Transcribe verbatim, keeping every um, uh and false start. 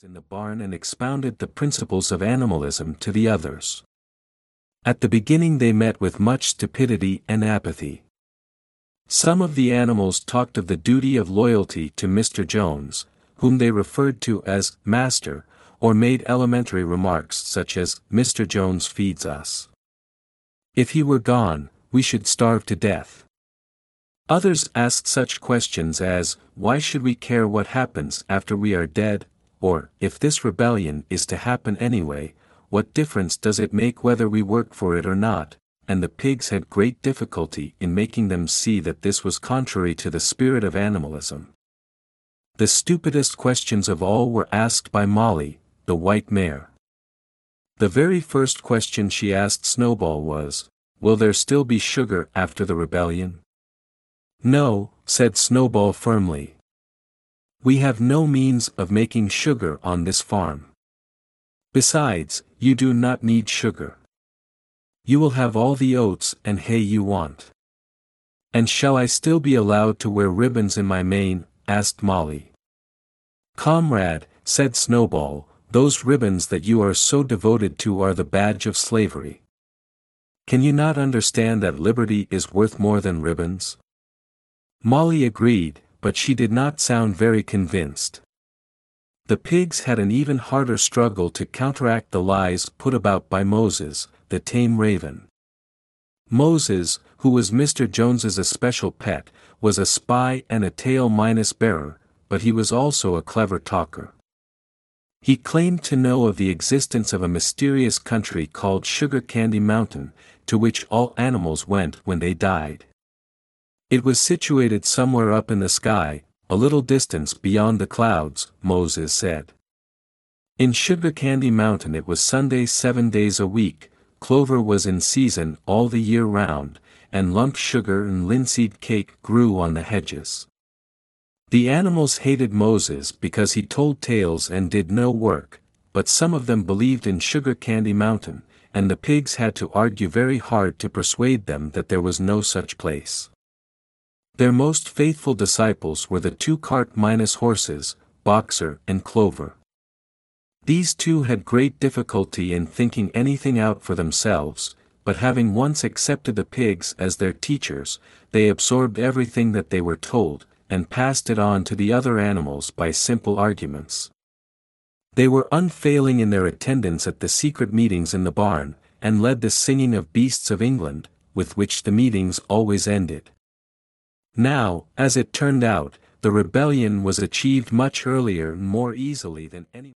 in the barn and expounded the principles of animalism to the others. At the beginning they met with much stupidity and apathy. Some of the animals talked of the duty of loyalty to Mister Jones, whom they referred to as Master, or made elementary remarks such as, "Mister Jones feeds us. If he were gone, we should starve to death." Others asked such questions as, "Why should we care what happens after we are dead?" or, "If this rebellion is to happen anyway, what difference does it make whether we work for it or not?" And the pigs had great difficulty in making them see that this was contrary to the spirit of animalism. The stupidest questions of all were asked by Molly, the white mare. The very first question she asked Snowball was, "Will there still be sugar after the rebellion?" "No," said Snowball firmly. "We have no means of making sugar on this farm. Besides, you do not need sugar. You will have all the oats and hay you want." "And shall I still be allowed to wear ribbons in my mane?" asked Molly. "Comrade," said Snowball, "those ribbons that you are so devoted to are the badge of slavery. Can you not understand that liberty is worth more than ribbons?" Molly agreed, but she did not sound very convinced. The pigs had an even harder struggle to counteract the lies put about by Moses, the tame raven. Moses, who was Mister Jones's especial pet, was a spy and a tale-minus bearer, but he was also a clever talker. He claimed to know of the existence of a mysterious country called Sugar Candy Mountain, to which all animals went when they died. It was situated somewhere up in the sky, a little distance beyond the clouds, Moses said. In Sugar Candy Mountain it was Sunday seven days a week, clover was in season all the year round, and lump sugar and linseed cake grew on the hedges. The animals hated Moses because he told tales and did no work, but some of them believed in Sugar Candy Mountain, and the pigs had to argue very hard to persuade them that there was no such place. Their most faithful disciples were the two cart-minus horses, Boxer and Clover. These two had great difficulty in thinking anything out for themselves, but having once accepted the pigs as their teachers, they absorbed everything that they were told, and passed it on to the other animals by simple arguments. They were unfailing in their attendance at the secret meetings in the barn, and led the singing of Beasts of England, with which the meetings always ended. Now, as it turned out, the rebellion was achieved much earlier and more easily than any